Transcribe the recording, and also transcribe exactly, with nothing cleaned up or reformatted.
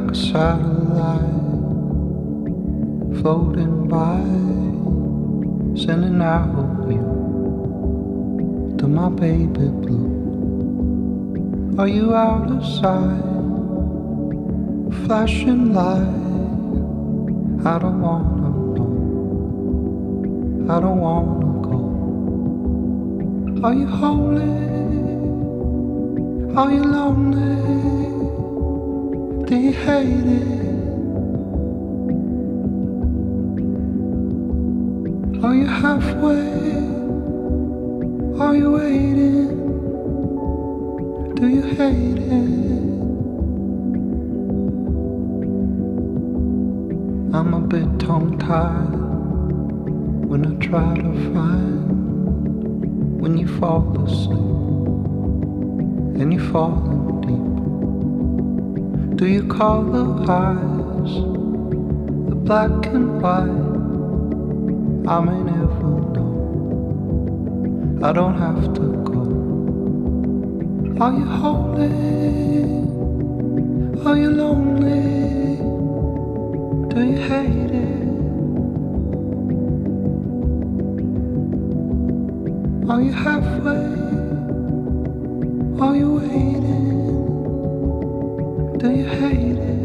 like a satellite floating by, sending out you to my baby blue. Are you out of sight? Flashing light. I don't wanna know. I don't wanna go. Are you holy? Are you lonely? Do you hate it? Are you halfway? Are you waiting? Do you hate it? I'm a bit tongue-tied when I try to find when you fall asleep and you're falling deep. Do you call the eyes the black and white? I may never know. I don't have to go. Are you holy? Are you lonely? Do you hate it? Are you halfway? Are you waiting? Do you hate it?